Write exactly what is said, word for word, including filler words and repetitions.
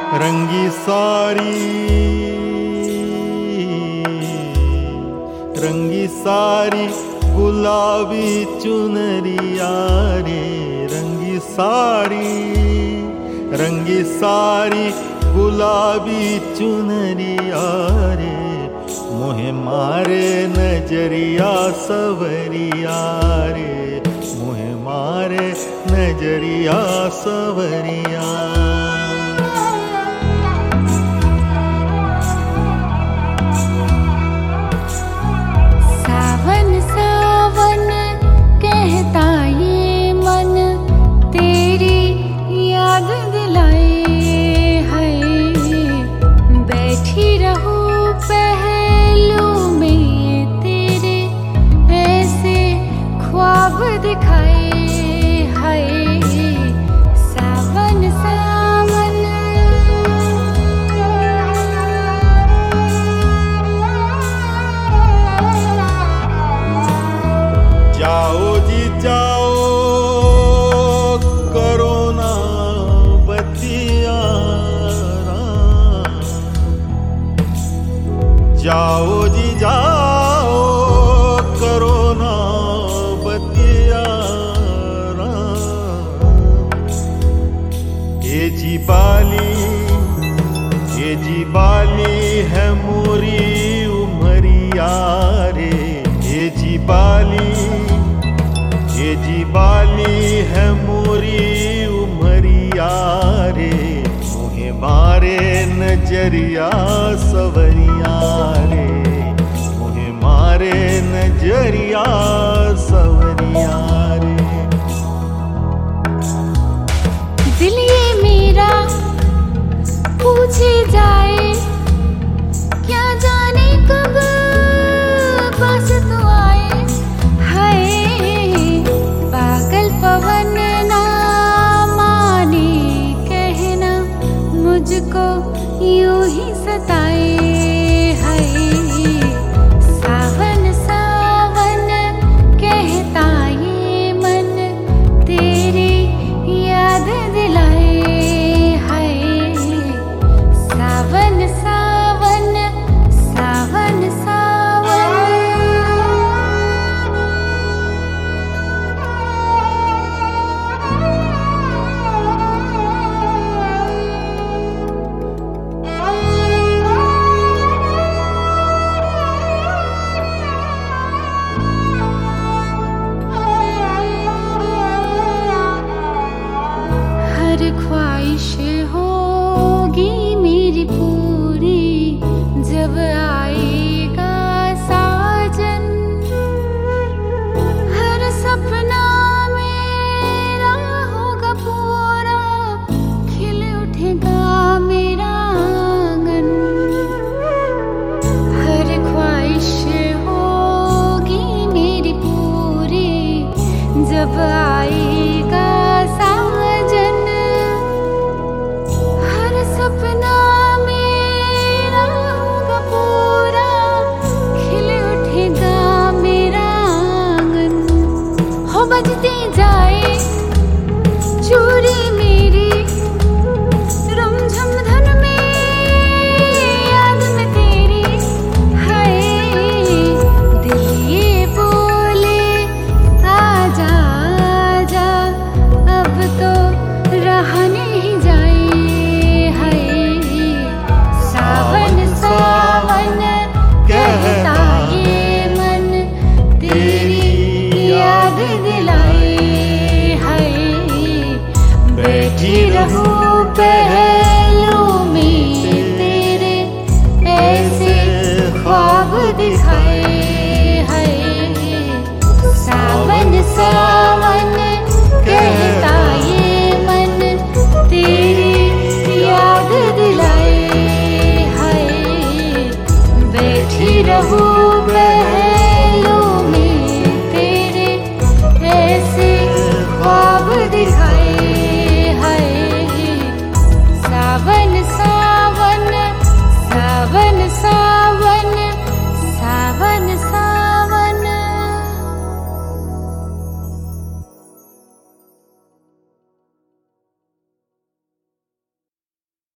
रंगी सारी रंगी सारी गुलाबी चुनरिया रे, रंगी सारी रंगी सारी गुलाबी चुनरिया रे, मोहे मारे नजरिया सवरिया रे, मोहे मारे नजरिया सवरिया। सावन सावन कहता ये मन, तेरी याद दिलाए है, बैठी रहूं पहलू में तेरे, ऐसे ख्वाब दिखाए है। सावन सावन जाओ जी जाओ करो ना बतिया, जाओ जी जाओ करो ना बतिया। ये जी बाली ये जी बाली है मोरी उमरिया रे, ये जी बाली ये जी बाली है मोरी उमरिया रे, मुहे मारे नजरिया सवरिया रे, मुहे मारे नजरिया सवरिया रे। दिल ये मेरा पूछे जाए, क्या जाने कब पास तो आए, हाय पागल पवन ना माने कहना, मुझको यूं ही सताए, हाय